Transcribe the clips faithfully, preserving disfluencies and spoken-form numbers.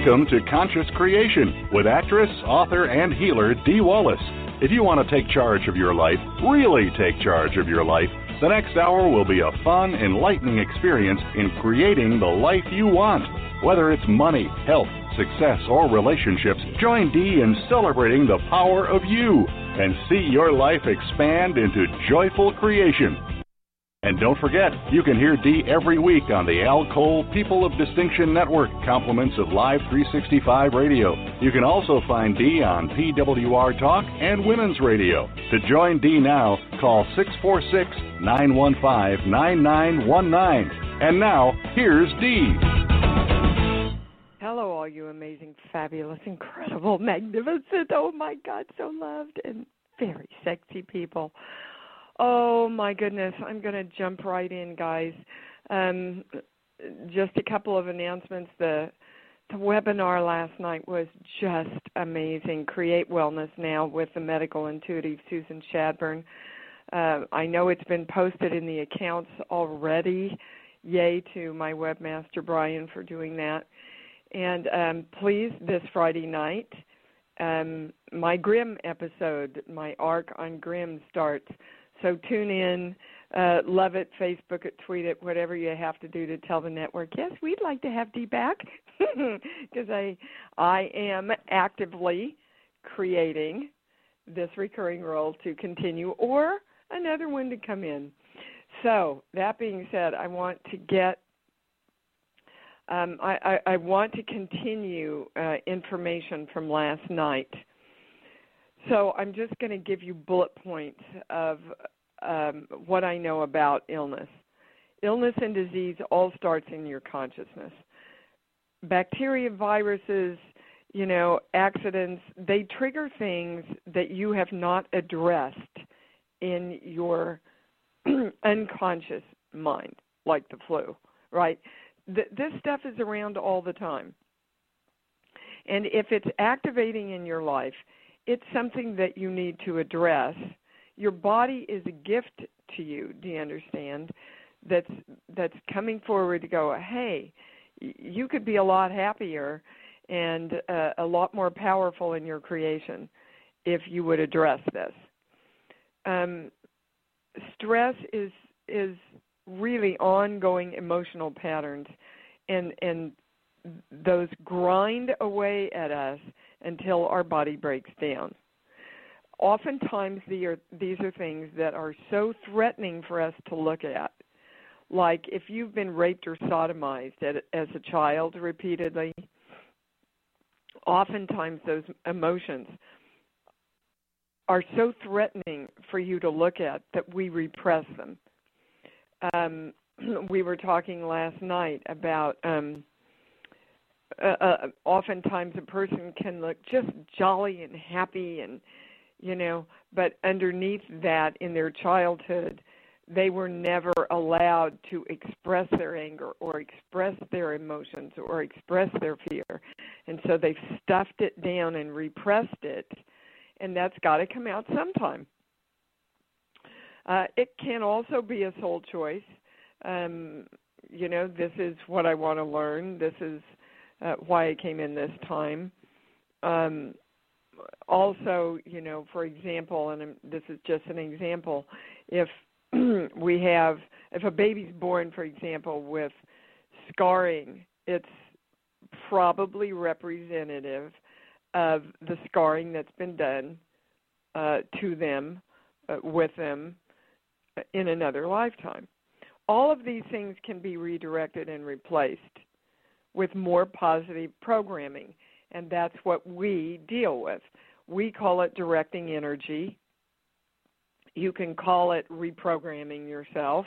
Welcome to Conscious Creation with actress, author, and healer Dee Wallace. If you want to take charge of your life, really take charge of your life, the next hour will be a fun, enlightening experience in creating the life you want. Whether it's money, health, success, or relationships, join Dee in celebrating the power of you and see your life expand into joyful creation. And don't forget, you can hear Dee every week on the Al Cole People of Distinction Network, compliments of Live three sixty-five Radio. You can also find Dee on P W R Talk and Women's Radio. To join Dee now, call six four six, nine one five, nine nine one nine. And now, here's Dee. Hello, all you amazing, fabulous, incredible, magnificent, oh my God, so loved and very sexy people. Oh, my goodness. I'm going to jump right in, guys. Um, just a couple of announcements. The, the webinar last night was just amazing. Create Wellness Now with the medical intuitive Susan Shadburn. Uh, I know it's been posted in the accounts already. Yay to my webmaster, Brian, for doing that. And um, please, this Friday night, um, my Grimm episode, my arc on Grimm starts. So tune in, uh, love it, Facebook it, tweet it, whatever you have to do to tell the network, yes, we'd like to have Dee back, because I, I am actively creating this recurring role to continue or another one to come in. So that being said, I want to get, um, I, I, I want to continue uh, information from last night. So I'm just going to give you bullet points of um, what I know about illness. Illness and disease all starts in your consciousness. Bacteria, viruses, you know, accidents, they trigger things that you have not addressed in your unconscious mind, like the flu, right? Th- this stuff is around all the time. And if it's activating in your life, it's something that you need to address. Your body is a gift to you, do you understand? That's that's coming forward to go, hey, you could be a lot happier and uh, a lot more powerful in your creation if you would address this. Um, stress is is really ongoing emotional patterns, and and those grind away at us until our body breaks down. Oftentimes, the are, these are things that are so threatening for us to look at. Like if you've been raped or sodomized at, as a child repeatedly, oftentimes those emotions are so threatening for you to look at that we repress them. Um, we were talking last night about um, Uh, uh, oftentimes a person can look just jolly and happy and, you know, but underneath that in their childhood, they were never allowed to express their anger or express their emotions or express their fear. And so they've stuffed it down and repressed it, and that's got to come out sometime. Uh, it can also be a soul choice. Um, you know, this is what I want to learn. This is Uh, why I came in this time. Um, also, you know, for example, and this is just an example, if we have, if a baby's born, for example, with scarring, it's probably representative of the scarring that's been done uh, to them, uh, with them, in another lifetime. All of these things can be redirected and replaced with more positive programming, and that's what we deal with. We call it directing energy. You can call it reprogramming yourself,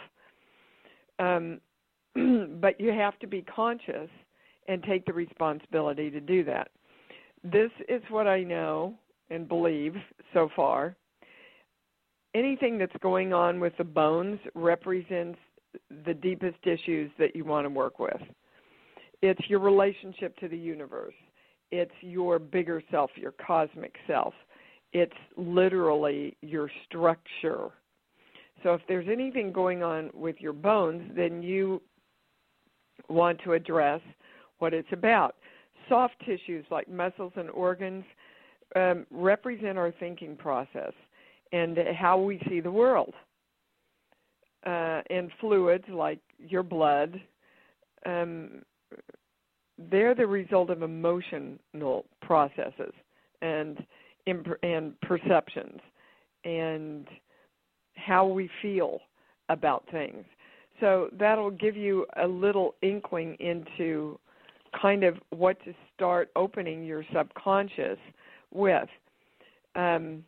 um, but you have to be conscious and take the responsibility to do that. This is what I know and believe so far. Anything that's going on with the bones represents the deepest issues that you want to work with. It's your relationship to the universe. It's your bigger self, your cosmic self. It's literally your structure. So if there's anything going on with your bones, then you want to address what it's about. soft tissues like muscles and organs um, represent our thinking process and how we see the world. Uh, and fluids like your blood, um, they're the result of emotional processes and and perceptions and how we feel about things. So that'll give you a little inkling into kind of what to start opening your subconscious with. Um,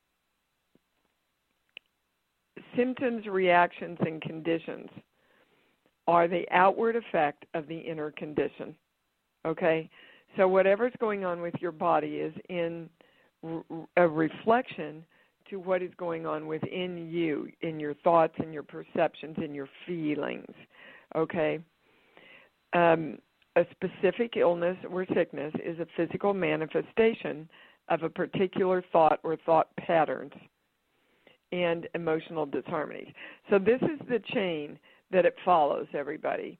symptoms, reactions, and conditions are the outward effect of the inner condition. Okay? So whatever's going on with your body is in a reflection to what is going on within you, in your thoughts and your perceptions and your feelings, okay? Um, a specific illness or sickness is a physical manifestation of a particular thought or thought patterns and emotional disharmonies. So this is the chain that it follows, everybody.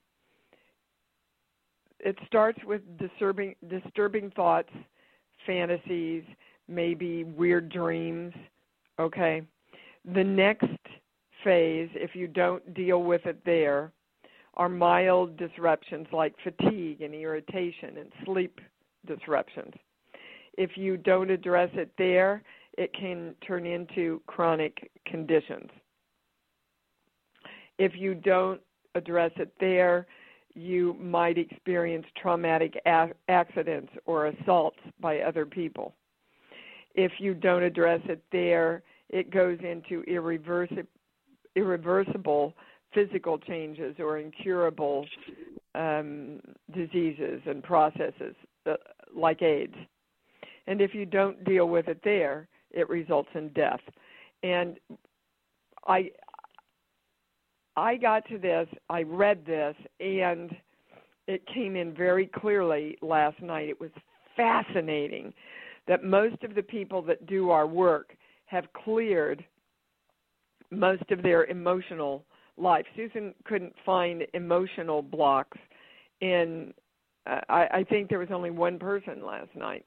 It starts with disturbing, disturbing thoughts, fantasies, maybe weird dreams, okay? The next phase, if you don't deal with it there, are mild disruptions like fatigue and irritation and sleep disruptions. If you don't address it there, it can turn into chronic conditions. If you don't address it there, you might experience traumatic a- accidents or assaults by other people. If you don't address it there, it goes into irreversible, irreversible physical changes or incurable um, diseases and processes uh, like AIDS. And if you don't deal with it there, it results in death. And I, I got to this, I read this, and it came in very clearly last night. It was fascinating that most of the people that do our work have cleared most of their emotional life. Susan couldn't find emotional blocks in, uh, I, I think there was only one person last night.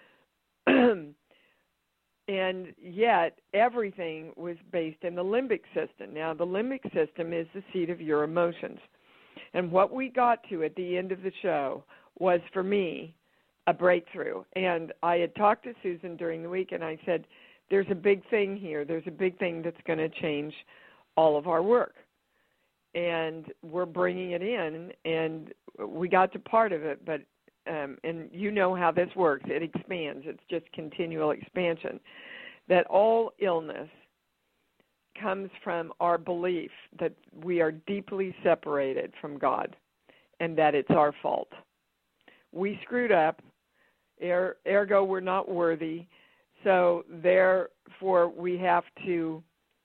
And yet everything was based in the limbic system. Now, the limbic system is the seat of your emotions. And what we got to at the end of the show was, for me, a breakthrough. And I had talked to Susan during the week, and I said, there's a big thing here. There's a big thing that's going to change all of our work. And we're bringing it in, and we got to part of it, but um, and you know how this works. It expands. It's just continual expansion. That all illness comes from our belief that we are deeply separated from God and that it's our fault. We screwed up, er, ergo we're not worthy, so therefore we have to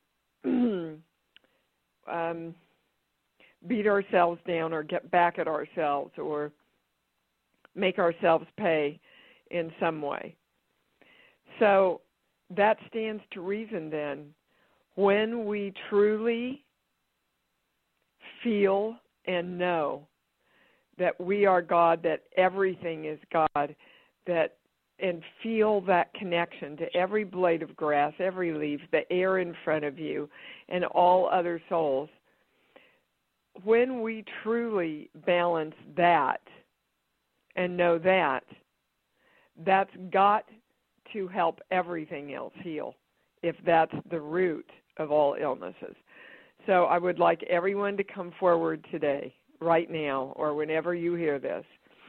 um, beat ourselves down or get back at ourselves or make ourselves pay in some way. So that stands to reason then, when we truly feel and know that we are God, that everything is God, that and feel that connection to every blade of grass, every leaf, the air in front of you, and all other souls, when we truly balance that and know that, that's got to help everything else heal, if that's the root of all illnesses. So I would like everyone to come forward today, right now, or whenever you hear this,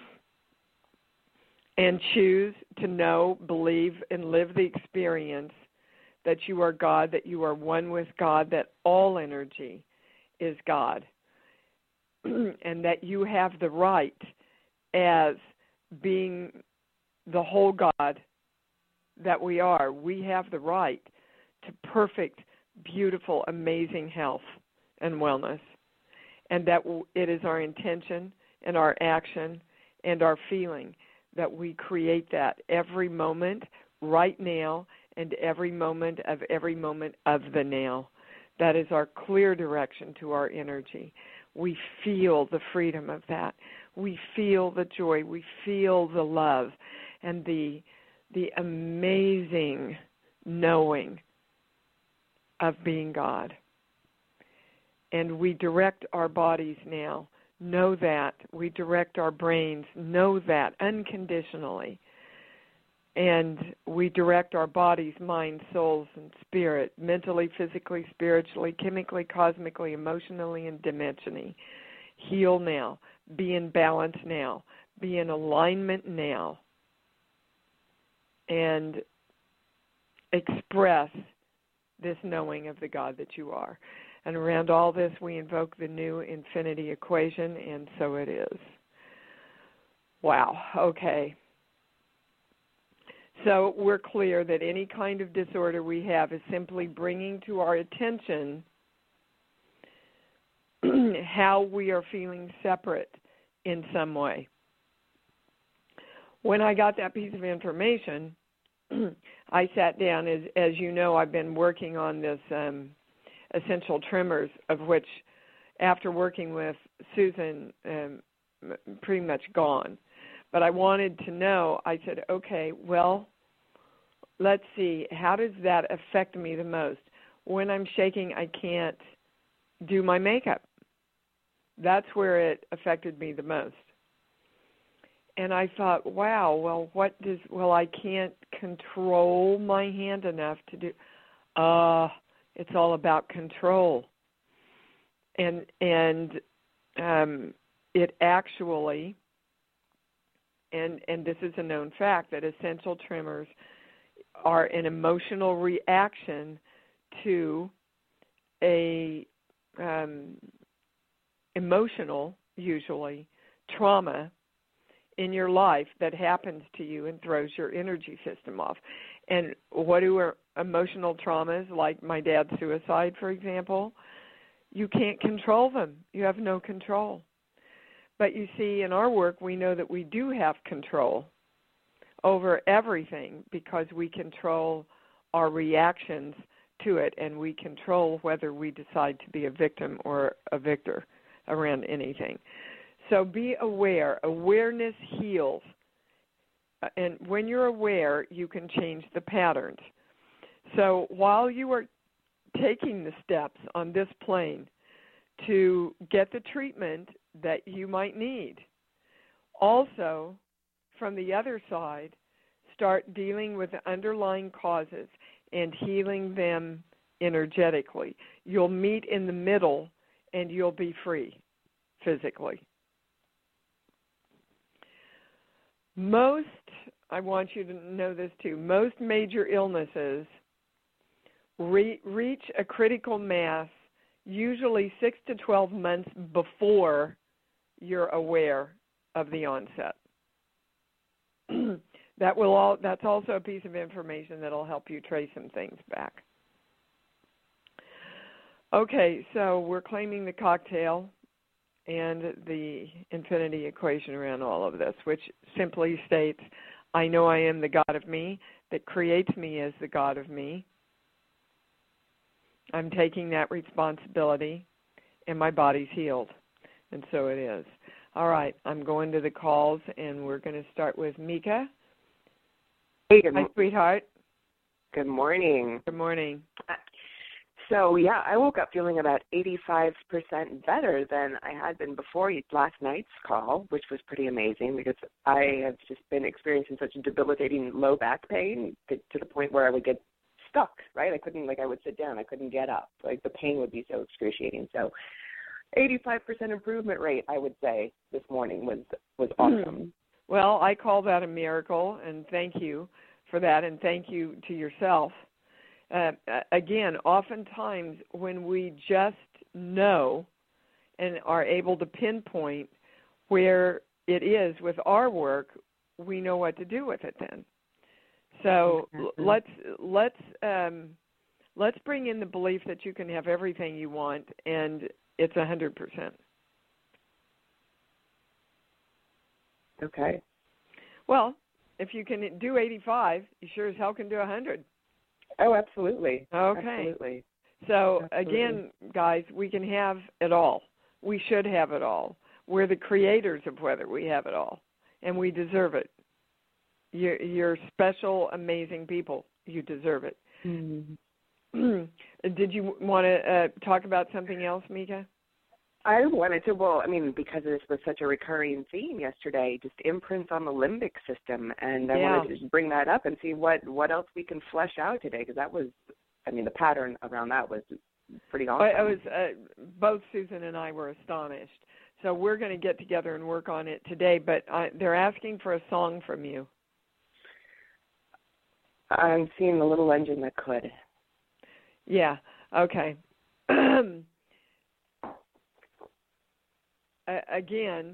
and choose to know, believe, and live the experience that you are God, that you are one with God, that all energy is God, and that you have the right, as being the whole God that we are, we have the right to perfect, beautiful, amazing health and wellness, and that it is our intention and our action and our feeling that we create that every moment, right now, and every moment of every moment of the now. That is our clear direction to our energy. We feel the freedom of that. we feel the joy, we feel the love, and the the amazing knowing of being God. And we direct our bodies now. Know that. We direct our brains. Know that unconditionally. And we direct our bodies, minds, souls, and spirit, mentally, physically, spiritually, chemically, cosmically, emotionally, and dimensionally. Heal now. Be in balance now. Be in alignment now. And express this knowing of the God that you are. And around all this, we invoke the new infinity equation, and so it is. Wow, okay. So we're clear that any kind of disorder we have is simply bringing to our attention how we are feeling separate in some way. When I got that piece of information, I sat down. As, as you know, I've been working on this um, essential tremors, of which, after working with Susan, um, pretty much gone. But I wanted to know, I said, okay, well, let's see, how does that affect me the most? When I'm shaking, I can't do my makeup. That's where it affected me the most. And I thought, wow, well, what does, well, I can't control my hand enough to do, uh, it's all about control. And, and um, it actually, and, and this is a known fact, that essential tremors are an emotional reaction to a um, emotional, usually, trauma in your life that happens to you and throws your energy system off. And what do our emotional traumas, like my dad's suicide, for example? You can't control them. You have no control. But you see, in our work, we know that we do have control over everything because we control our reactions to it, and we control whether we decide to be a victim or a victor around anything. So be aware. Awareness heals. And when you're aware, you can change the patterns. So while you are taking the steps on this plane to get the treatment that you might need, also, from the other side, start dealing with the underlying causes and healing them energetically. You'll meet in the middle and you'll be free physically. Most, I want you to know this too, most major illnesses re- reach a critical mass usually six to twelve months before you're aware of the onset. That will all, that's also a piece of information that will help you trace some things back. Okay, so we're claiming the cocktail and the infinity equation around all of this, which simply states, I know I am the God of me that creates me as the God of me. I'm taking that responsibility, and my body's healed, and so it is. All right, I'm going to the calls, and we're going to start with Mika. Hey, good Hi, mo- sweetheart. Good morning. Good morning. So, yeah, I woke up feeling about eighty-five percent better than I had been before last night's call, which was pretty amazing because I have just been experiencing such debilitating low back pain to, to the point where I would get stuck, right? I couldn't, like, I would sit down. I couldn't get up. Like, the pain would be so excruciating. So, eighty-five percent improvement rate, I would say, this morning was, was awesome. Well, I call that a miracle, and thank you for that, and thank you to yourself. Uh, again, oftentimes when we just know and are able to pinpoint where it is with our work, we know what to do with it then. So mm-hmm. let's let's um, let's bring in the belief that you can have everything you want, and it's a hundred percent. Okay. Well, if you can do eighty-five, you sure as hell can do a hundred. Oh, absolutely. Okay. Absolutely. So, absolutely. Again, guys, we can have it all. We should have it all. we're the creators of whether we have it all, and we deserve it. You're, you're special, amazing people. You deserve it. Mm-hmm. Did you want to uh, talk about something else, Mika? I wanted to, well, I mean, because this was such a recurring theme yesterday, just imprints on the limbic system, and I yeah. wanted to just bring that up and see what, what else we can flesh out today, because that was, I mean, the pattern around that was pretty awesome. I, I was, uh, both Susan and I were astonished. So we're going to get together and work on it today, but I, they're asking for a song from you. I'm seeing the little engine that could. Yeah, okay. Again,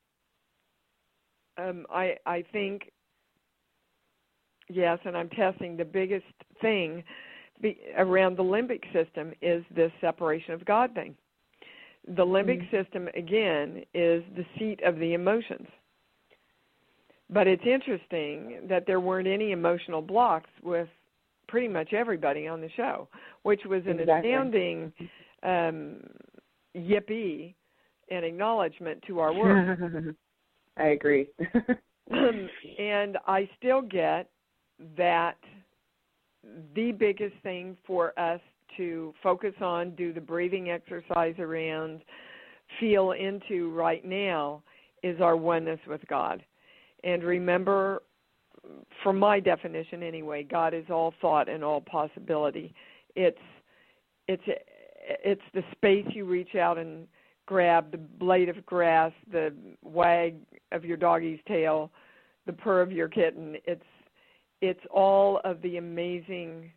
um, I I think, yes, and I'm testing, the biggest thing be, around the limbic system is this separation of God thing. The limbic mm-hmm. system, again, is the seat of the emotions. But it's interesting that there weren't any emotional blocks with pretty much everybody on the show, which was an exactly. astounding um, yippee and acknowledgement to our work. I agree. um, and I still get that the biggest thing for us to focus on, do the breathing exercise around, feel into right now is our oneness with God. And remember, from my definition anyway, God is all thought and all possibility. It's it's it's the space you reach out and grab, the blade of grass, the wag of your doggy's tail, the purr of your kitten. It's it's all of the amazing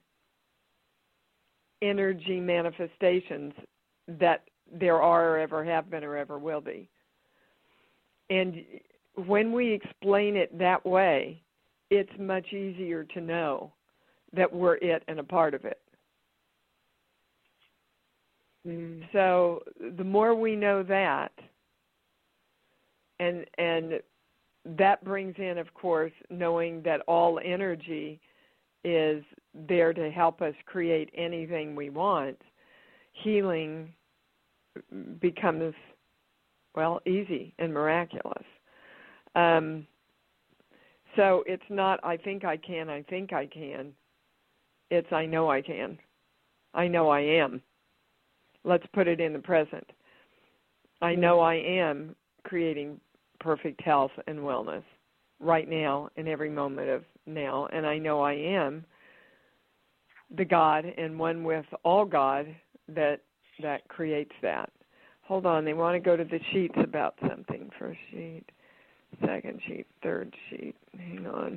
energy manifestations that there are or ever have been or ever will be. And when we explain it that way, it's much easier to know that we're it and a part of it. Mm. So the more we know that, and and that brings in, of course, knowing that all energy is there to help us create anything we want, healing becomes, well, easy and miraculous. Um, so it's not, I think I can, I think I can. It's, I know I can. I know I am. Let's put it in the present. I know I am creating perfect health and wellness right now in every moment of now. And I know I am the God and one with all God that that creates that. Hold on, they want to go to the sheets about something. First sheet, second sheet, third sheet. Hang on.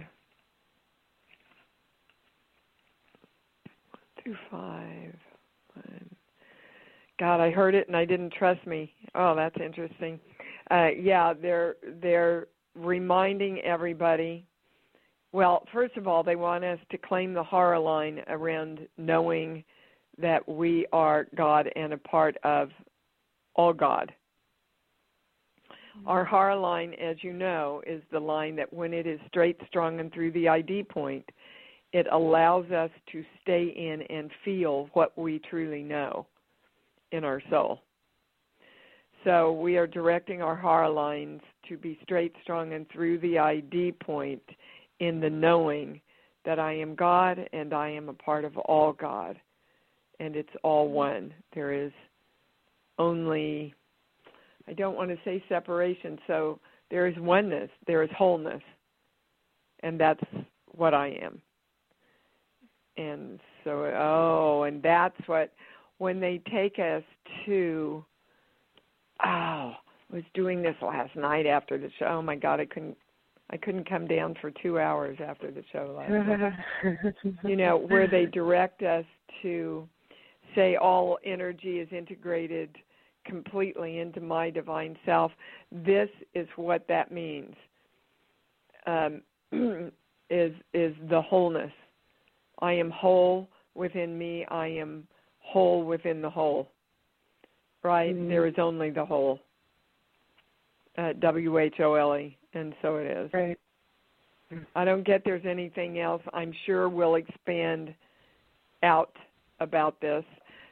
One, two, five, one. God, I heard it and I didn't trust me. Oh, that's interesting. Uh, yeah, they're they're reminding everybody. Well, first of all, they want us to claim the horror line around knowing that we are God and a part of all God. Mm-hmm. Our horror line, as you know, is the line that when it is straight, strong, and through the I D point, it allows us to stay in and feel what we truly know in our soul. So we are directing our horror lines to be straight, strong, and through the I D point in the knowing that I am God and I am a part of all God. And it's all one. There is only, I don't want to say separation, so there is oneness, there is wholeness, and that's what I am. And so, oh, and that's what, when they take us to, oh, I was doing this last night after the show. Oh my God, I couldn't, I couldn't come down for two hours after the show last night. You know, where they direct us to say all energy is integrated completely into my divine self. This is what that means, um, is is the wholeness. I am whole within me. I am whole within the whole. Right? Mm-hmm. There is only the whole. Uh, W H O L E, and so it is. Right. I don't get there's anything else. I'm sure we'll expand out about this.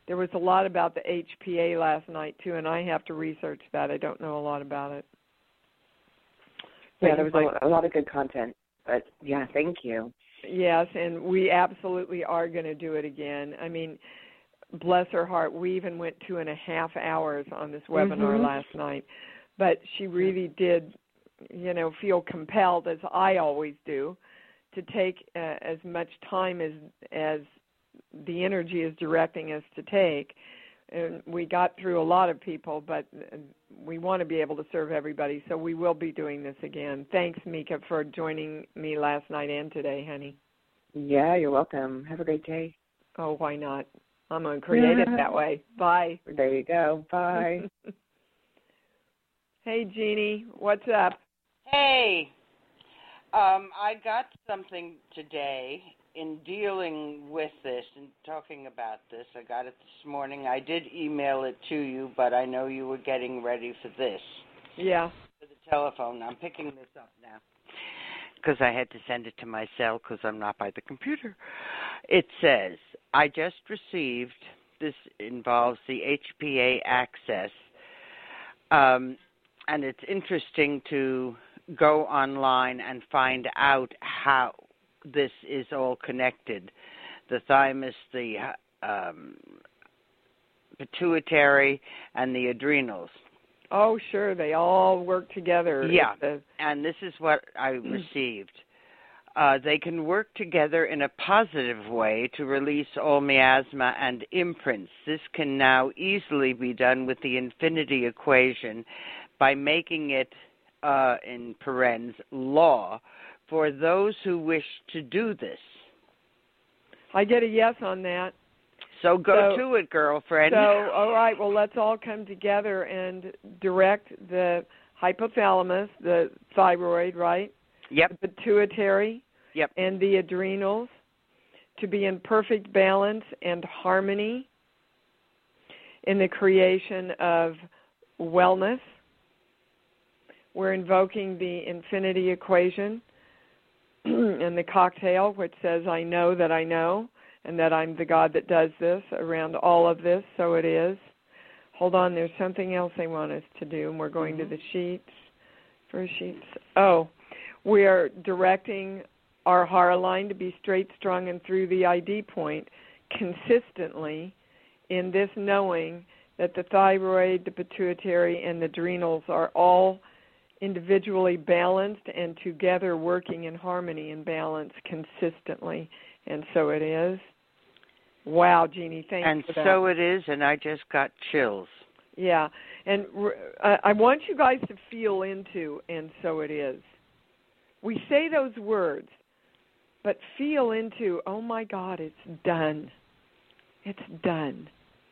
there was a lot about the H P A last night, too, and I have to research that. I don't know a lot about it. Yeah, there was a, a lot of good content. But, yeah, thank you. Yes, and we absolutely are going to do it again. I mean, bless her heart, we even went two and a half hours on this webinar mm-hmm. last night. But she really did, you know, feel compelled, as I always do, to take uh, as much time as as the energy is directing us to take. And we got through a lot of people, but we want to be able to serve everybody, so we will be doing this again. Thanks, Mika, for joining me last night and today, honey. Yeah, you're welcome. Have a great day. Oh, why not? I'm going to create it that way. Bye. There you go. Bye. Hey, Jeannie, what's up? Hey, um, I got something today in dealing with this and talking about this. I got it this morning. I did email it to you, but I know you were getting ready for this. Yeah. For the telephone. I'm picking this up now because I had to send it to my cell because I'm not by the computer. It says, I just received, this involves the H P A access, um, and it's interesting to go online and find out how this is all connected. The thymus, the um, pituitary, and the adrenals. Oh, sure. They all work together. Yeah, the... and this is what I received. Uh, they can work together in a positive way to release all miasma and imprints. This can now easily be done with the infinity equation by making it, uh, in parens, law, for those who wish to do this. I get a yes on that. So go so, to it, girlfriend. So, all right, well, let's all come together and direct the hypothalamus, the thyroid, right? Yep. The pituitary. Yep. And the adrenals to be in perfect balance and harmony in the creation of wellness. We're invoking the infinity equation and the cocktail, which says, I know that I know, and that I'm the God that does this around all of this, so it is. Hold on, there's something else they want us to do, and we're going mm-hmm. to the sheets. First sheets. Oh, we are directing our Hara line to be straight, strong, and through the I D point consistently in this knowing that the thyroid, the pituitary, and the adrenals are all individually balanced and together working in harmony and balance consistently. And so it is. Wow, Jeannie, thanks and for that. And so it is, and I just got chills. Yeah, and uh, I want you guys to feel into, and so it is. We say those words, but feel into, oh, my God, it's done. It's done.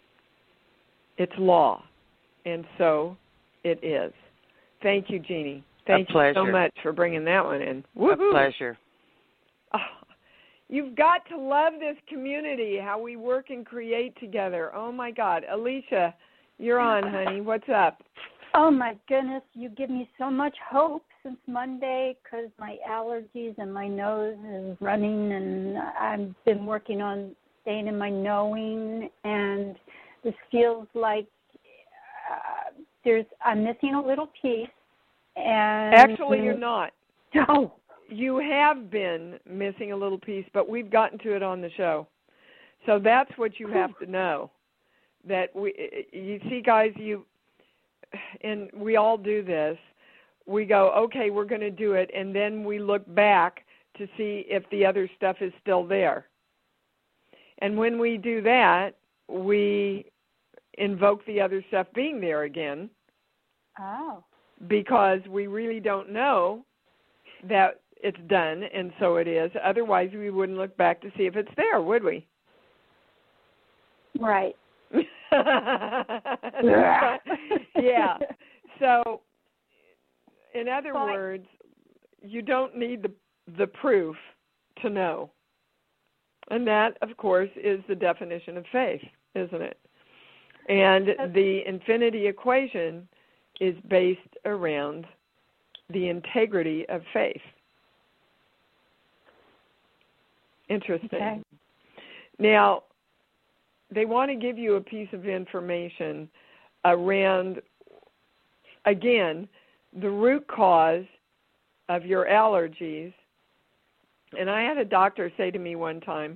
It's law, and so it is. Thank you, Jeannie. Thank A you pleasure. so much for bringing that one in. Woo-hoo. A pleasure. Oh, you've got to love this community, how we work and create together. Oh, my God. Alicia, you're on, honey. What's up? Oh, my goodness. You give me so much hope since Monday because my allergies and my nose is running, and I've been working on staying in my knowing, and this feels like uh, there's I'm missing a little piece. And actually, you're not. No. You have been missing a little piece, but we've gotten to it on the show. So that's what you have to know. That we, you see, guys, you, and we all do this. We go, okay, we're going to do it, and then we look back to see if the other stuff is still there. And when we do that, we invoke the other stuff being there again. Oh. Because we really don't know that it's done, and so it is. Otherwise, we wouldn't look back to see if it's there, would we? Right. Yeah. So, in other But, words, you don't need the the proof to know. And that, of course, is the definition of faith, isn't it? And the infinity equation is based around the integrity of faith. Interesting. Okay. Now, they want to give you a piece of information around, again, the root cause of your allergies. And I had a doctor say to me one time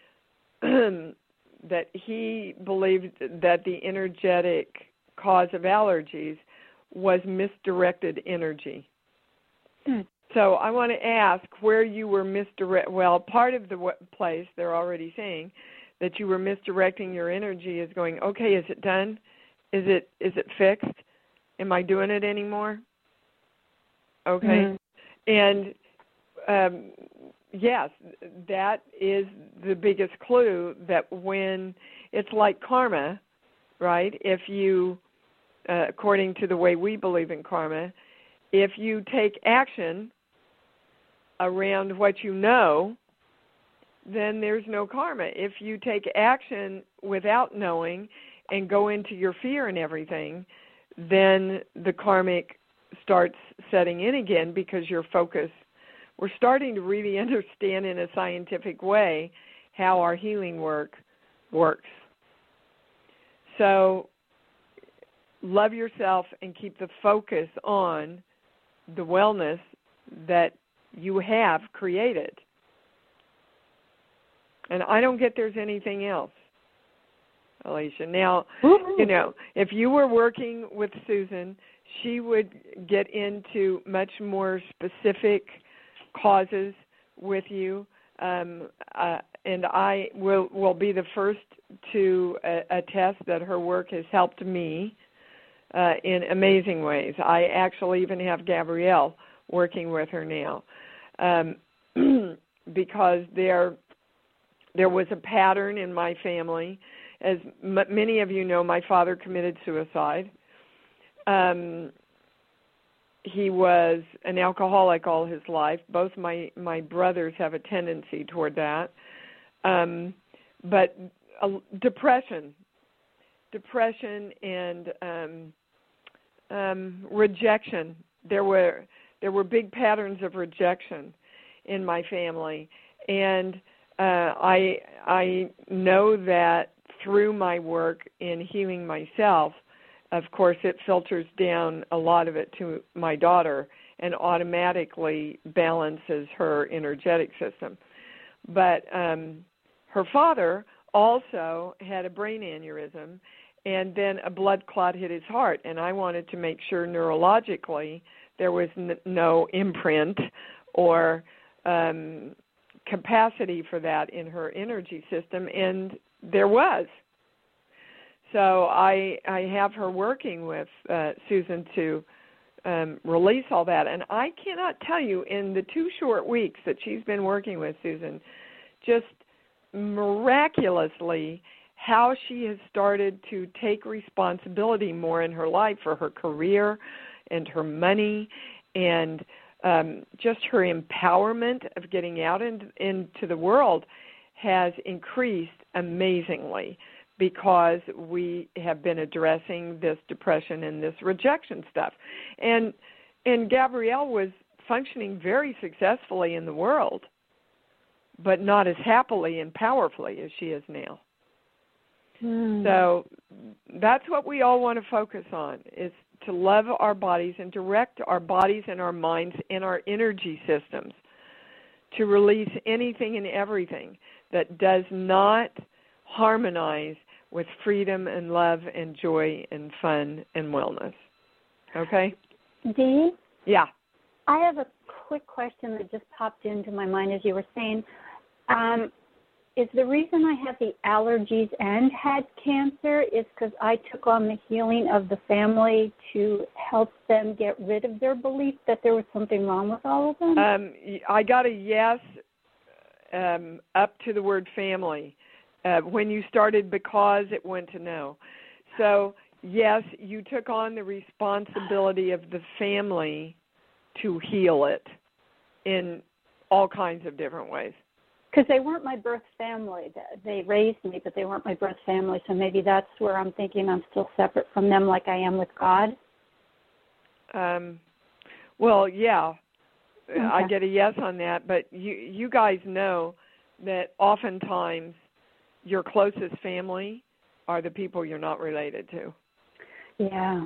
that he believed that the energetic cause of allergies was misdirected energy. Hmm. So I want to ask where you were misdirect. Well, part of the w- place they're already saying that you were misdirecting your energy is going, okay, is it done? Is it is it fixed? Am I doing it anymore? Okay. Mm-hmm. And um, yes, that is the biggest clue that when it's like karma, right? If you, uh, according to the way we believe in karma, if you take action around what you know, then there's no karma. If you take action without knowing and go into your fear and everything, then the karmic starts setting in again because your focus, we're starting to really understand in a scientific way how our healing work works. So love yourself and keep the focus on the wellness that you have created. And I don't get there's anything else, Alicia. Now, you know, if you were working with Susan, she would get into much more specific causes with you, um, uh, and I will, will be the first to uh, attest that her work has helped me uh, in amazing ways. I actually even have Gabrielle working with her now um, because there, there was a pattern in my family. As m- many of you know, my father committed suicide. Um, he was an alcoholic all his life. Both my, my brothers have a tendency toward that. Um, but uh, depression, depression and um, um, rejection. There were there were big patterns of rejection in my family, and uh, I I know that through my work in healing myself. Of course, it filters down a lot of it to my daughter and automatically balances her energetic system. But um, her father also had a brain aneurysm, and then a blood clot hit his heart. And I wanted to make sure neurologically there was n- no imprint or um, capacity for that in her energy system, and there was. So I I have her working with uh, Susan to um, release all that. And I cannot tell you, in the two short weeks that she's been working with Susan, just miraculously how she has started to take responsibility more in her life for her career and her money and um, just her empowerment of getting out in, into the world has increased amazingly, because we have been addressing this depression and this rejection stuff. And and Gabrielle was functioning very successfully in the world, but not as happily and powerfully as she is now. Hmm. So that's what we all want to focus on, is to love our bodies and direct our bodies and our minds and our energy systems to release anything and everything that does not harmonize with freedom and love and joy and fun and wellness. Okay? Dee? Yeah. I have a quick question that just popped into my mind as you were saying. Um, is the reason I have the allergies and had cancer is because I took on the healing of the family to help them get rid of their belief that there was something wrong with all of them? Um, I got a yes um, up to the word family. Uh, when you started because, it went to no. So, yes, you took on the responsibility of the family to heal it in all kinds of different ways. Because they weren't my birth family. They raised me, but they weren't my birth family. So maybe that's where I'm thinking I'm still separate from them like I am with God. Um, well, yeah, okay. I get a yes on that. But you, you guys know that oftentimes your closest family are the people you're not related to. Yeah.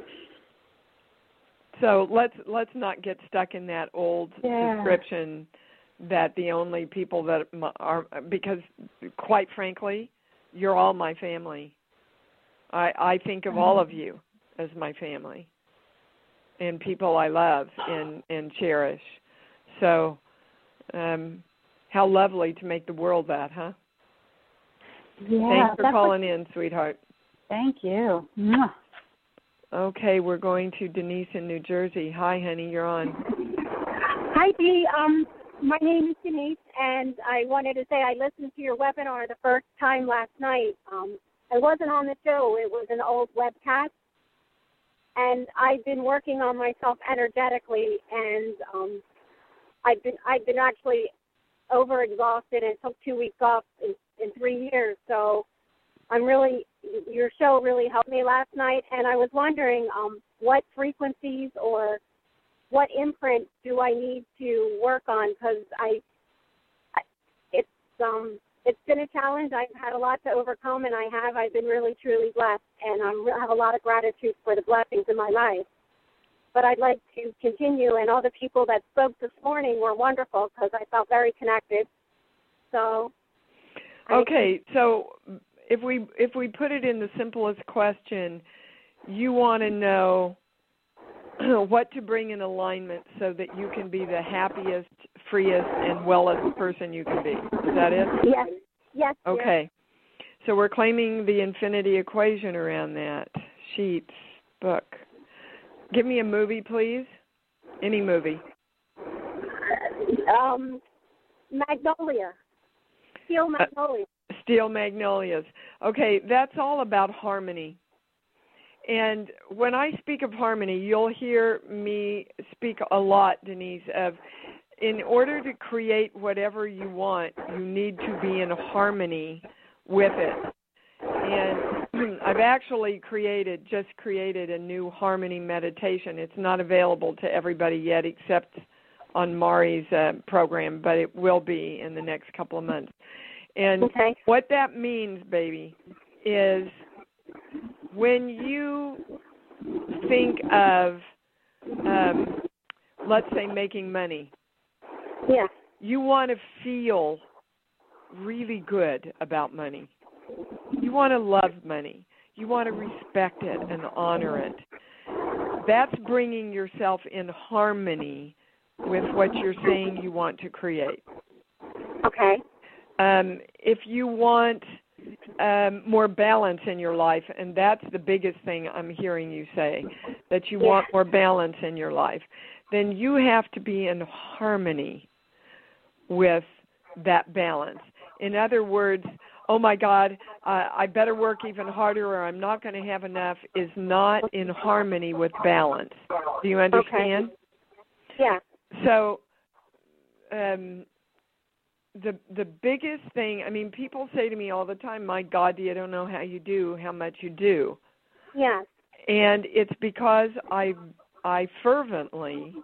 So let's let's not get stuck in that old yeah. description that the only people that are, because quite frankly, you're all my family. I, I think of all of you as my family and people I love and, and cherish. So um, how lovely to make the world that, huh? Yeah. Thanks for calling what... in, sweetheart. Thank you. Mwah. Okay, we're going to Denise in New Jersey. Hi, honey, you're on. Hi, Dee. Um, my name is Denise, and I wanted to say I listened to your webinar the first time last night. Um, I wasn't on the show. It was an old webcast, and I've been working on myself energetically, and um, I've been I've been actually overexhausted and took two weeks off in, in three years. So I'm really your show really helped me last night, and I was wondering um, what frequencies or what imprint do I need to work on? Because I, I, it's um, it's been a challenge. I've had a lot to overcome, and I have. I've been really, truly blessed, and I have a lot of gratitude for the blessings in my life. But I'd like to continue, and all the people that spoke this morning were wonderful because I felt very connected. So, okay, I, so. If we if we put it in the simplest question, you want to know what to bring in alignment so that you can be the happiest, freest, and wellest person you can be. Is that it? Yes. Yes. Okay. So we're claiming the infinity equation around that. Sheets, book. Give me a movie, please. Any movie. Um, Magnolia. Steel Magnolia. Uh, Steel Magnolias. Okay, that's all about harmony. And when I speak of harmony, you'll hear me speak a lot, Denise, of in order to create whatever you want, you need to be in harmony with it. And I've actually created, just created a new harmony meditation. It's not available to everybody yet except on Mari's uh, program, but it will be in the next couple of months. And okay. what that means, baby, is when you think of, um, let's say, making money, yeah. you want to feel really good about money. You want to love money. You want to respect it and honor it. That's bringing yourself in harmony with what you're saying you want to create. Okay. Um, if you want um, more balance in your life, and that's the biggest thing I'm hearing you say, that you yeah. want more balance in your life, then you have to be in harmony with that balance. In other words, oh my God, uh, I better work even harder or I'm not going to have enough is not in harmony with balance. Do you understand? Okay. Yeah. So, um, The the biggest thing, I mean, people say to me all the time, my God, I don't know how you do, how much you do. Yes. And it's because I I fervently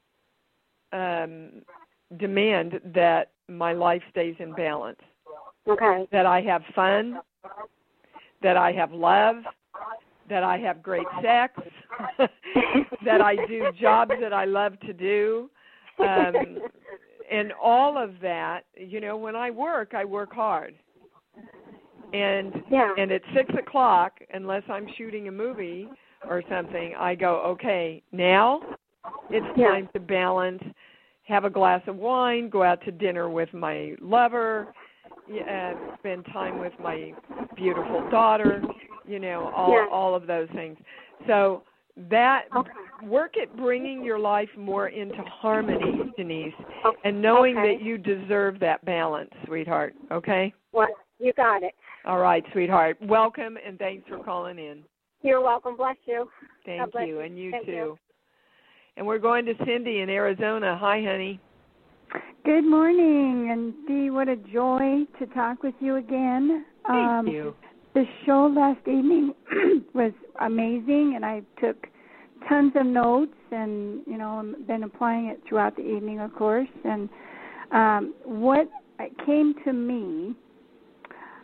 um, demand that my life stays in balance. Okay. That I have fun, that I have love, that I have great sex, that I do jobs that I love to do. Um And all of that, you know, when I work, I work hard. And yeah. and at six o'clock, unless I'm shooting a movie or something, I go, okay, now it's yeah. time to balance, have a glass of wine, go out to dinner with my lover, uh, spend time with my beautiful daughter, you know, all yeah. all of those things. So that okay. work at bringing your life more into harmony, Denise, and knowing okay. that you deserve that balance, sweetheart, okay? Well, you got it. All right, sweetheart. Welcome, and thanks for calling in. You're welcome. Bless you. Thank bless you, you, and you Thank too. You. And we're going to Cindy in Arizona. Hi, honey. Good morning, and Dee, what a joy to talk with you again. Thank um, you. The show last evening was amazing, and I took tons of notes, and you know, I've been applying it throughout the evening, of course. And um, what came to me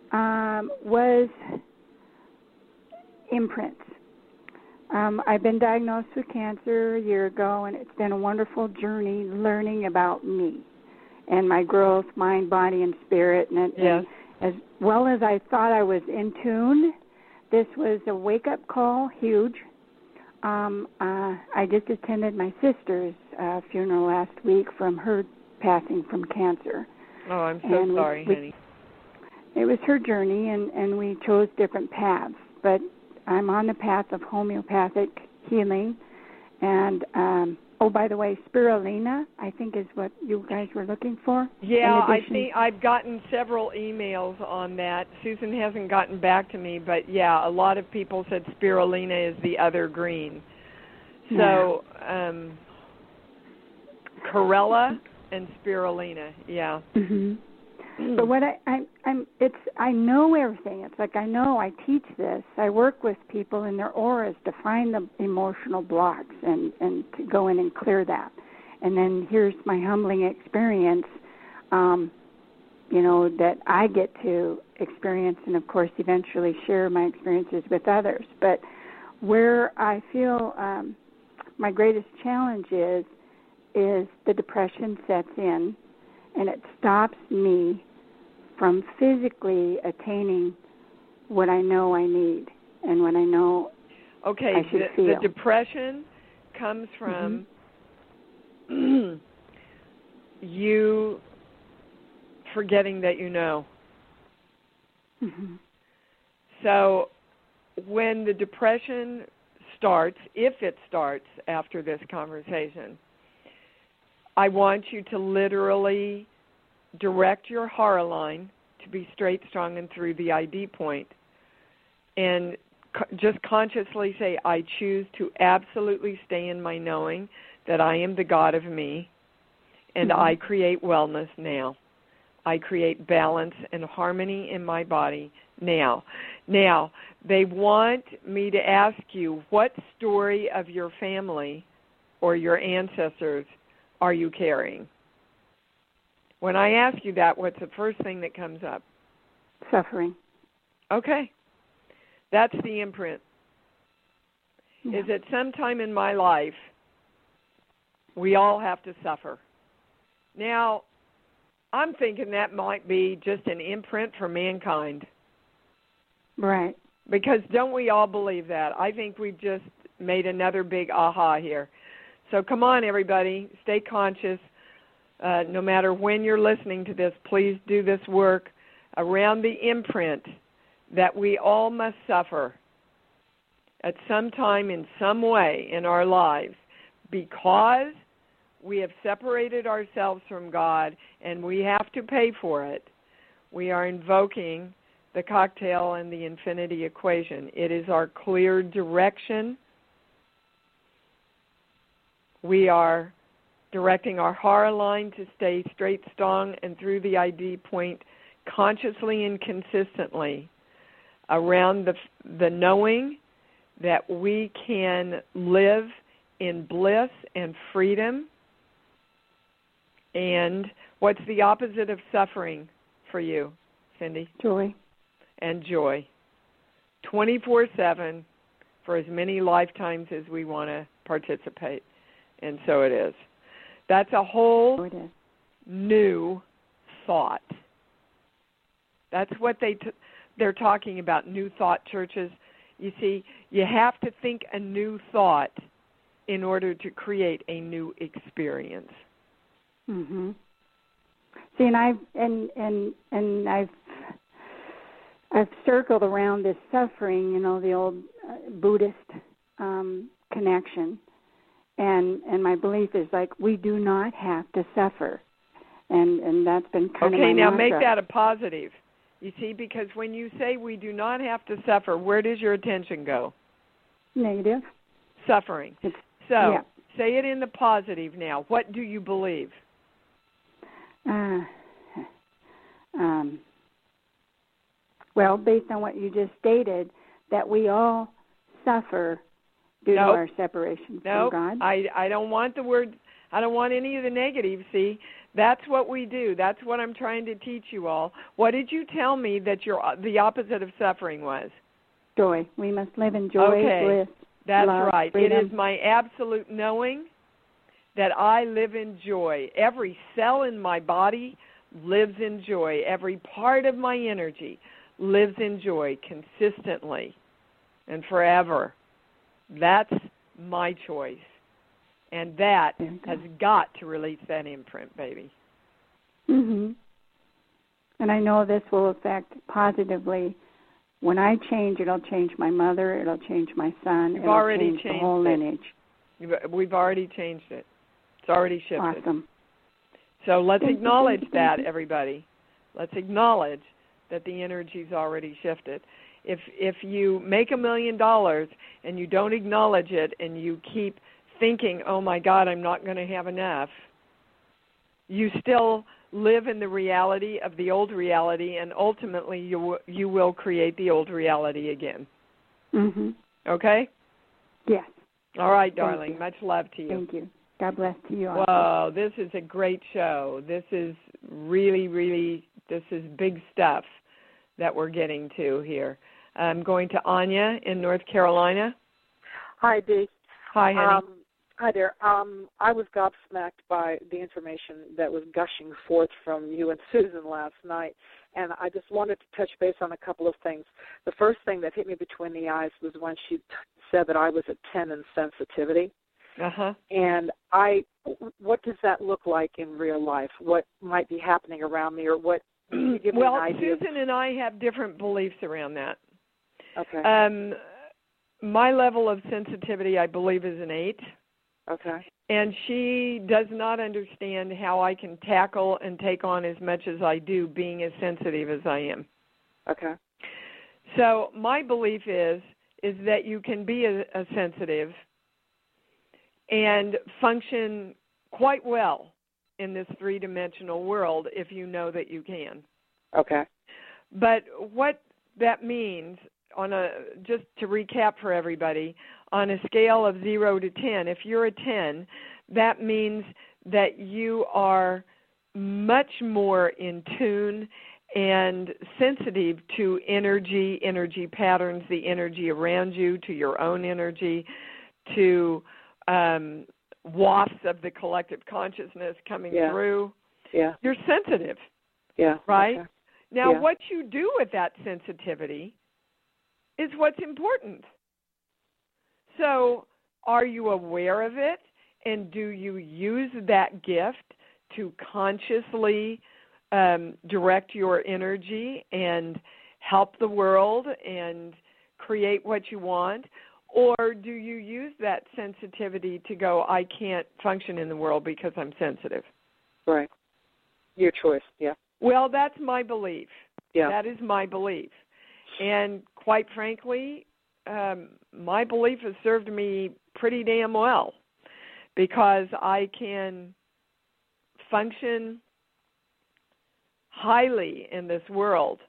um, was imprints. Um, I've been diagnosed with cancer a year ago, and it's been a wonderful journey learning about me and my growth, mind, body, and spirit. And, yes. and as well as I thought I was in tune, this was a wake-up call, huge. Um, uh, I just attended my sister's uh, funeral last week from her passing from cancer. Oh, I'm so and sorry, we, honey. It was her journey, and, and we chose different paths. But I'm on the path of homeopathic healing. And, um, oh, by the way, spirulina, I think, is what you guys were looking for. Yeah, I think I've gotten several emails on that. Susan hasn't gotten back to me, but, yeah, a lot of people said spirulina is the other green. So, yeah. um, Corella and spirulina, yeah. Mm-hmm. But what I, I I'm it's I know everything. It's like I know I teach this. I work with people in their auras to find the emotional blocks and, and to go in and clear that. And then here's my humbling experience, um, you know, that I get to experience and of course eventually share my experiences with others. But where I feel um, my greatest challenge is is the depression sets in and it stops me from physically attaining what I know I need and what I know okay, I should the, feel. The depression comes from mm-hmm. you forgetting that you know. Mm-hmm. So when the depression starts, if it starts after this conversation, I want you to literally direct your horror line to be straight, strong, and through the I D point, and co- just consciously say, I choose to absolutely stay in my knowing that I am the God of me, and mm-hmm. I create wellness now. I create balance and harmony in my body now. Now, they want me to ask you, what story of your family or your ancestors are you carrying? When I ask you that, what's the first thing that comes up? Suffering. Okay. That's the imprint. Yeah. Is that sometime in my life, we all have to suffer. Now, I'm thinking that might be just an imprint for mankind. Right. Because don't we all believe that? I think we've just made another big aha here. So come on, everybody. Stay conscious. Uh, no matter when you're listening to this, please do this work around the imprint that we all must suffer at some time in some way in our lives because we have separated ourselves from God and we have to pay for it. We are invoking the cocktail and the infinity equation. It is our clear direction. We are directing our horror line to stay straight, strong, and through the I D point consciously and consistently around the the knowing that we can live in bliss and freedom. And what's the opposite of suffering for you, Cindy? Joy. And joy. twenty-four seven for as many lifetimes as we want to participate. And so it is. That's a whole new thought. That's what they t- they're talking about, new thought churches. You see, you have to think a new thought in order to create a new experience. Mhm. See, and I've and and and I've I've circled around this suffering, you know, the old uh, Buddhist um, connection. And and my belief is like we do not have to suffer, and and that's been kind okay, of my now mantra. Make that a positive. You see, because when you say we do not have to suffer, where does your attention go? Negative. Suffering. It's, so yeah. Say it in the positive now. What do you believe? Uh, um. Well, based on what you just stated, that we all suffer due nope. to our separation nope. from God? I, I don't want the word I don't want any of the negative, see? That's what we do. That's what I'm trying to teach you all. What did you tell me that your the opposite of suffering was? Joy. We must live in joy, okay. bliss, That's love, right. freedom. It is my absolute knowing that I live in joy. Every cell in my body lives in joy. Every part of my energy lives in joy consistently and forever. That's my choice. And that has got to release that imprint, baby. Mhm. And I know this will affect positively. When I change, it'll change my mother, it'll change my son, You've it'll already change the changed whole it. lineage. We've already changed it. It's already shifted. Awesome. So let's Thank you, acknowledge thank you, that, thank you. everybody. Let's acknowledge that the energy's already shifted. If if you make a million dollars and you don't acknowledge it and you keep thinking, oh, my God, I'm not going to have enough, you still live in the reality of the old reality, and ultimately you w- you will create the old reality again. Mhm. Okay? Yes. All right, Thank darling. you. Much love to you. Thank you. God bless to you also. Whoa, this is a great show. This is really, really, this is big stuff that we're getting to here. I'm going to Anya in North Carolina. Hi, Dee. Hi, honey. Um, hi there. Um, I was gobsmacked by the information that was gushing forth from you and Susan last night, and I just wanted to touch base on a couple of things. The first thing that hit me between the eyes was when she t- said that I was a ten in sensitivity. Uh-huh. And I, what does that look like in real life? What might be happening around me, or what? Can you give me well, an idea? Susan and I have different beliefs around that. Okay. Um, my level of sensitivity, I believe, is an eight. Okay. And she does not understand how I can tackle and take on as much as I do being as sensitive as I am. Okay. So my belief is is that you can be a, a sensitive and function quite well in this three-dimensional world if you know that you can. Okay. But what that means, on a just to recap for everybody, on a scale of zero to ten, if you're a ten, that means that you are much more in tune and sensitive to energy, energy patterns, the energy around you, to your own energy, to um, wafts of the collective consciousness coming yeah. through. Yeah. You're sensitive. Yeah. Right? Okay. Now, yeah. what you do with that sensitivity is what's important. So, are you aware of it, and do you use that gift to consciously um, direct your energy and help the world and create what you want? Or do you use that sensitivity to go, I can't function in the world because I'm sensitive? Right. Your choice, yeah. Well, that's my belief. Yeah. That is my belief. And quite frankly, um, my belief has served me pretty damn well because I can function highly in this world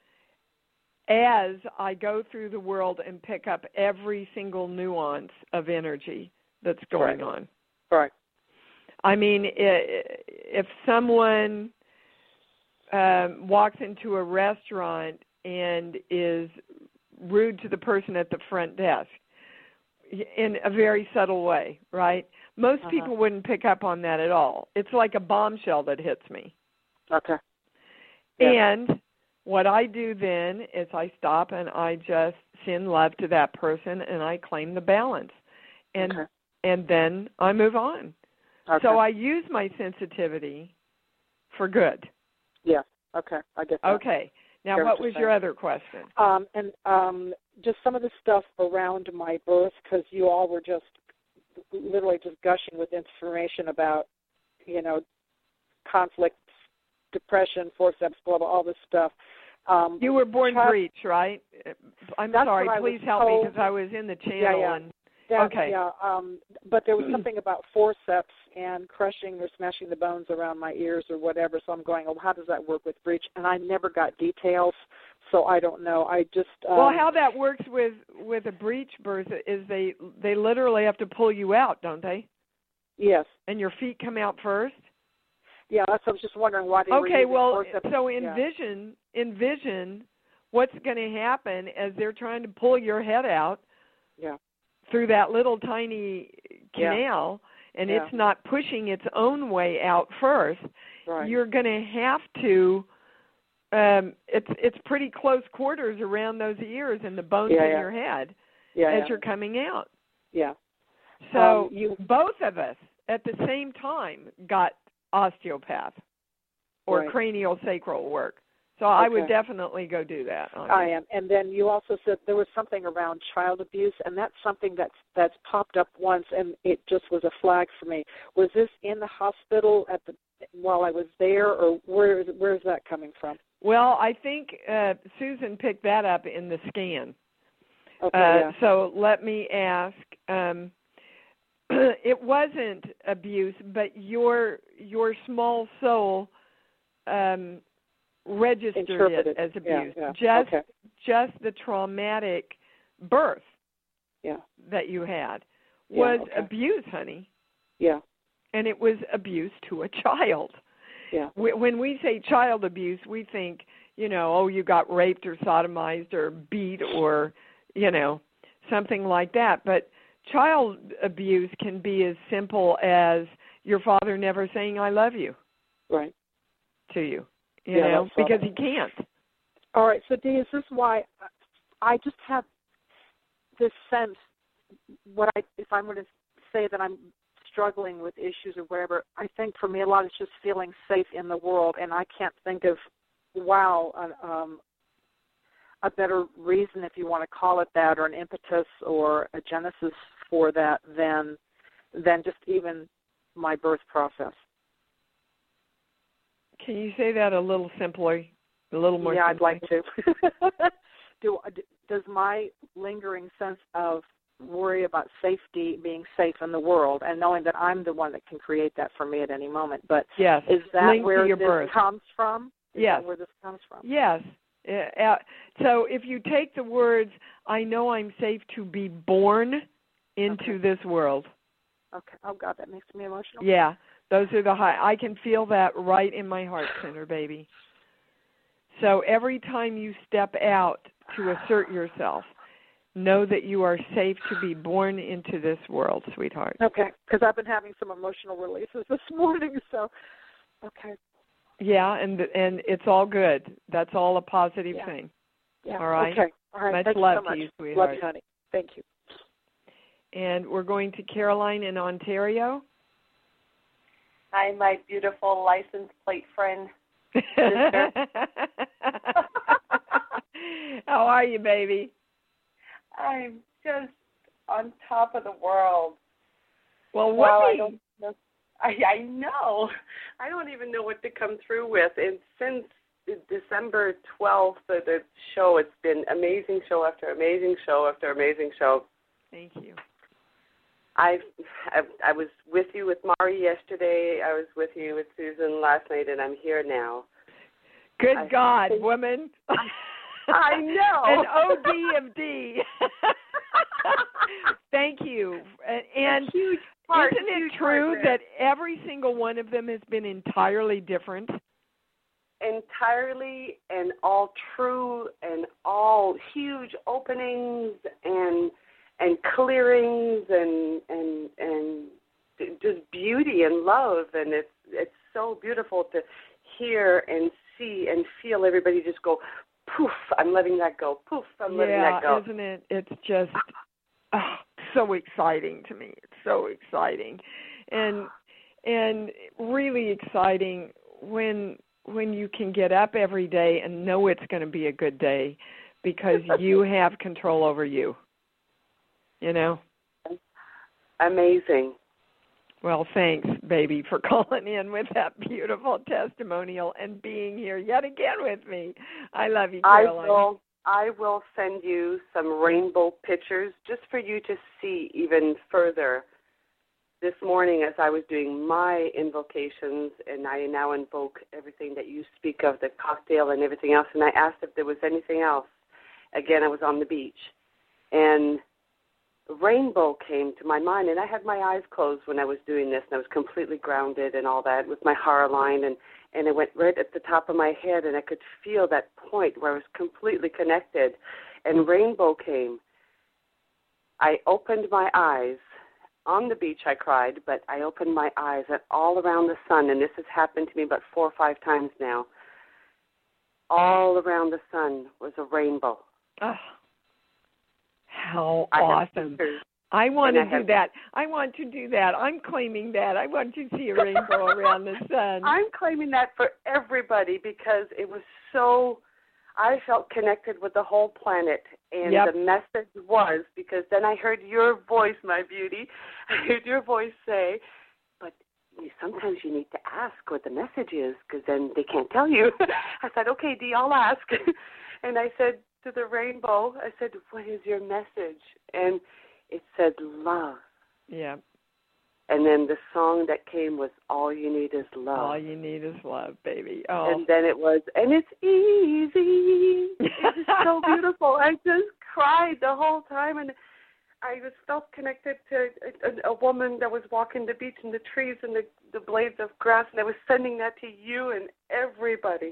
as I go through the world and pick up every single nuance of energy that's going right. on. Right. I mean, if someone um, walks into a restaurant and is rude to the person at the front desk in a very subtle way, right? Most uh-huh. people wouldn't pick up on that at all. It's like a bombshell that hits me. Okay. Yeah. And what I do then is I stop and I just send love to that person and I claim the balance. And okay. and then I move on. Okay. So I use my sensitivity for good. Yeah. Okay. I get that. Okay. Now, what was your other question? Um, and um, just some of the stuff around my birth, because you all were just literally just gushing with information about, you know, conflicts, depression, forceps, blah, blah, all this stuff. Um, you were born child, breech, right? I'm that's sorry. what Please I help told. me because I was in the channel. Yeah, yeah. And, that, okay. Yeah, um, but there was something about forceps and crushing or smashing the bones around my ears or whatever, so I'm going, oh, how does that work with breech? And I never got details, so I don't know. I just... Um, well, how that works with, with a breech birth is they they literally have to pull you out, don't they? Yes. And your feet come out first? Yeah, that's I was just wondering why they okay, were well, forceps. so yeah. envision, envision what's going to happen as they're trying to pull your head out yeah. through that little tiny canal, yeah. and yeah. it's not pushing its own way out first. Right. You're going to have to, um, it's it's pretty close quarters around those ears and the bones yeah, in yeah. your head yeah, as yeah. you're coming out. Yeah. So um, you, both of us at the same time got osteopath or right. cranial sacral work. So okay. I would definitely go do that. I am. And then you also said there was something around child abuse, and that's something that's that's popped up once, and it just was a flag for me. Was this in the hospital at the while I was there, or where is where is that coming from? Well, I think uh, Susan picked that up in the scan. Okay. Uh, yeah. So let me ask. Um, it wasn't abuse, but your your small soul um, registered Interpreted. it as abuse. Yeah, yeah. Just okay. just the traumatic birth yeah. that you had yeah, was okay. abuse, honey. Yeah. And it was abuse to a child. Yeah. When we say child abuse, we think, you know, oh, you got raped or sodomized or beat or, you know, something like that. But child abuse can be as simple as your father never saying I love you. Right. To you, you yeah, know, because he can't. All right. So, Dee, is this why I just have this sense, what I, if I'm going to say that I'm struggling with issues or whatever, I think for me a lot is just feeling safe in the world, and I can't think of, wow, uh, um, a better reason, if you want to call it that, or an impetus or a genesis for that than than just even my birth process. Can you say that a little simpler, a little more yeah, simply? I'd like to. Do, does my lingering sense of worry about safety, being safe in the world, and knowing that I'm the one that can create that for me at any moment, but yes. is that Linked where to your this birth. comes from? Is yes. that where this comes from? Yes. Uh, so if you take the words, I know I'm safe to be born into okay. this world. Okay. Oh, God, that makes me emotional. Yeah. Those are the high. I can feel that right in my heart center, baby. So every time you step out to assert yourself, know that you are safe to be born into this world, sweetheart. Okay, because I've been having some emotional releases this morning, so, okay. Yeah, and and it's all good. That's all a positive yeah. thing. Yeah. All right? Okay. All right. Much Thank love you so much. to you, sweetheart. Love you, honey. Thank you. And we're going to Caroline in Ontario. Hi, my beautiful license plate friend. How are you, baby? I'm just on top of the world. Well, well what? I don't know. I, I know. I don't even know what to come through with. And since December twelfth, the, the show, it's been amazing show after amazing show after amazing show. Thank you. I've, I, I was with you with Mari yesterday. I was with you with Susan last night, and I'm here now. Good I God, think, woman. I know. An O D of D. Thank you. And huge part, isn't it huge true part, that every single one of them has been entirely different? Entirely, and all true, and all huge openings and and clearings and and and just beauty and love, and it's it's so beautiful to hear and see and feel everybody just go poof, I'm letting that go. Poof, I'm yeah, letting that go. Isn't it? It's just oh, so exciting to me. It's so exciting, and and really exciting when when you can get up every day and know it's going to be a good day because you have control over you. You know? Amazing. Well, thanks, baby, for calling in with that beautiful testimonial and being here yet again with me. I love you, Caroline. I will, I will send you some rainbow pictures just for you to see even further. This morning as I was doing my invocations, and I now invoke everything that you speak of, the cocktail and everything else, and I asked if there was anything else. Again, I was on the beach. And rainbow came to my mind, and I had my eyes closed when I was doing this, and I was completely grounded and all that with my heart line, and, and it went right at the top of my head, and I could feel that point where I was completely connected, and rainbow came. I opened my eyes. On the beach I cried, but I opened my eyes, and all around the sun, and this has happened to me about four or five times now, all around the sun was a rainbow. Oh, how I awesome. I want to I do have, that. I want to do that. I'm claiming that. I want to see a rainbow around the sun. I'm claiming that for everybody because it was so, I felt connected with the whole planet. And yep. the message was, because then I heard your voice, my beauty. I heard your voice say, but sometimes you need to ask what the message is because then they can't tell you. I said, okay, Dee, I'll ask. And I said to the rainbow, I said, what is your message? And it said love. Yeah. And then the song that came was All You Need Is Love. All you need is love, baby. Oh. And then it was, and it's easy. It's so beautiful. I just cried the whole time, and I was felt connected to a, a, a woman that was walking the beach and the trees and the, the blades of grass, and I was sending that to you and everybody.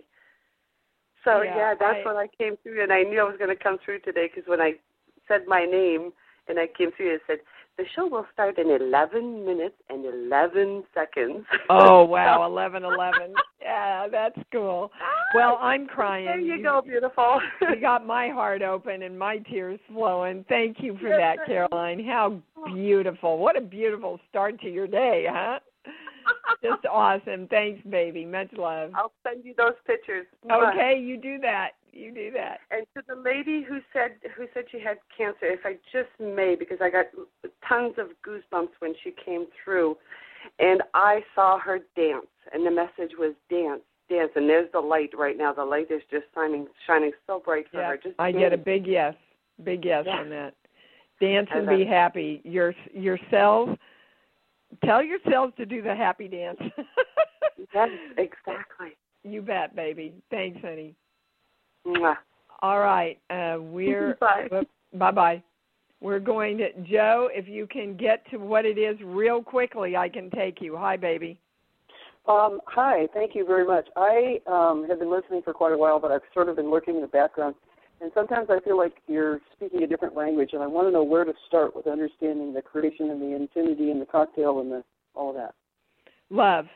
So, yeah, yeah that's I, what I came through, and I knew I was going to come through today because when I said my name and I came through, it said, the show will start in eleven minutes and eleven seconds. Oh, wow, eleven eleven. Yeah, that's cool. Well, I'm crying. There you, you go, beautiful. You got my heart open and my tears flowing. Thank you for that, Caroline. How beautiful. What a beautiful start to your day, huh? Just awesome. Thanks, baby. Much love. I'll send you those pictures. Okay, you do that. You do that. And to the lady who said who said she had cancer, if I just may, because I got tons of goosebumps when she came through, and I saw her dance, and the message was dance, dance, and there's the light right now. The light is just shining, shining so bright for yeah, her. Just I dance. get a big yes, big yes, yes. on that. Dance and, and be happy. Your yourselves. Tell yourselves to do the happy dance. Yes, exactly. You bet, baby. Thanks, honey. Mwah. All right. Uh, we're bye. Bye bye. We're going to Joe. If you can get to what it is real quickly, I can take you. Hi, baby. Um, hi. Thank you very much. I um, have been listening for quite a while, but I've sort of been working in the background, and sometimes I feel like you're speaking a different language, and I want to know where to start with understanding the creation and the infinity and the cocktail and the all of that. Love.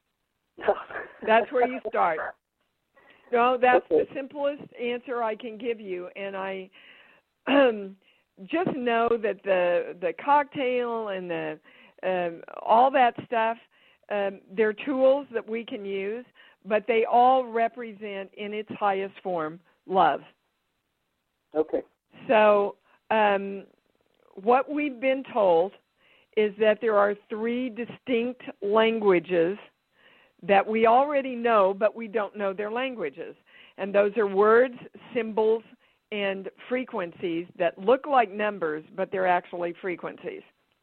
That's where you start. No, that's okay. the simplest answer I can give you, and I um, just know that the the cocktail and the um, all that stuff, um, they're tools that we can use, but they all represent in its highest form love. Okay. So um, what we've been told is that there are three distinct languages that we already know, but we don't know their languages. And those are words, symbols, and frequencies that look like numbers, but they're actually frequencies.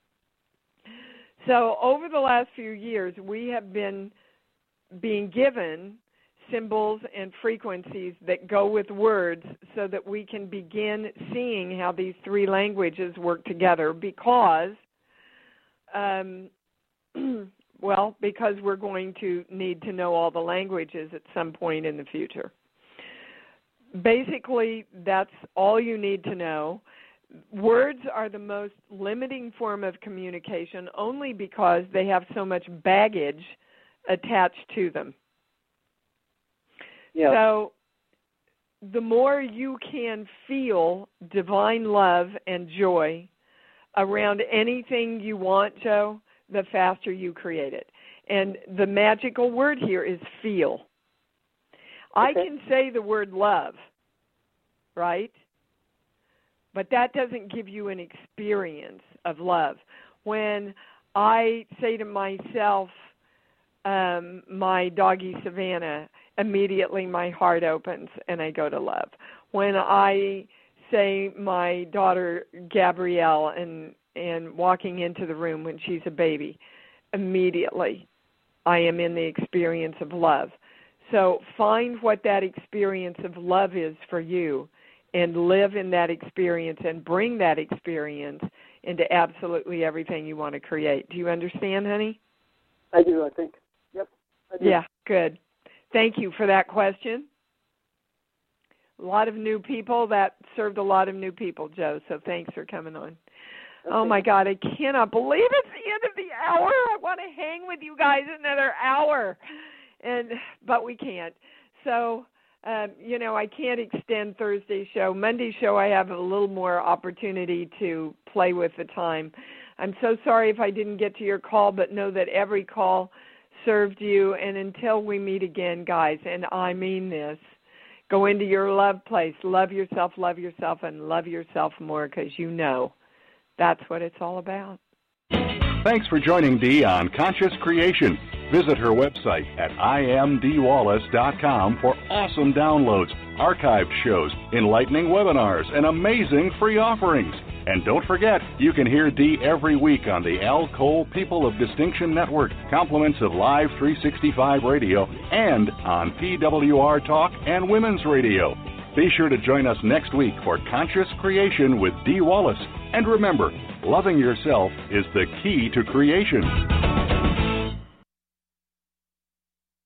So over the last few years, we have been being given symbols and frequencies that go with words so that we can begin seeing how these three languages work together because um, Well, because we're going to need to know all the languages at some point in the future. Basically, that's all you need to know. Words are the most limiting form of communication only because they have so much baggage attached to them. Yeah. So the more you can feel divine love and joy around anything you want, Joe, the faster you create it. And the magical word here is feel. Okay. I can say the word love, right? But that doesn't give you an experience of love. When I say to myself, um, my doggie Savannah, immediately my heart opens and I go to love. When I say my daughter Gabrielle and and walking into the room when she's a baby, immediately I am in the experience of love. So find what that experience of love is for you and live in that experience and bring that experience into absolutely everything you want to create. Do you understand, honey? I do, I think. Yep. I do. Yeah, good. Thank you for that question. A lot of new people. That served a lot of new people, Joe, so thanks for coming on. Okay. Oh, my God, I cannot believe it's the end of the hour. I want to hang with you guys another hour, and but we can't. So, um, you know, I can't extend Thursday's show. Monday's show, I have a little more opportunity to play with the time. I'm so sorry if I didn't get to your call, but know that every call served you, and until we meet again, guys, and I mean this, go into your love place, love yourself, love yourself, and love yourself more, because you know that's what it's all about. Thanks for joining Dee on Conscious Creation. Visit her website at I am Dee Wallace dot com for awesome downloads, archived shows, enlightening webinars, and amazing free offerings. And don't forget, you can hear Dee every week on the Al Cole People of Distinction Network, compliments of Live three sixty-five Radio, and on P W R Talk and Women's Radio. Be sure to join us next week for Conscious Creation with Dee Wallace. And remember, loving yourself is the key to creation.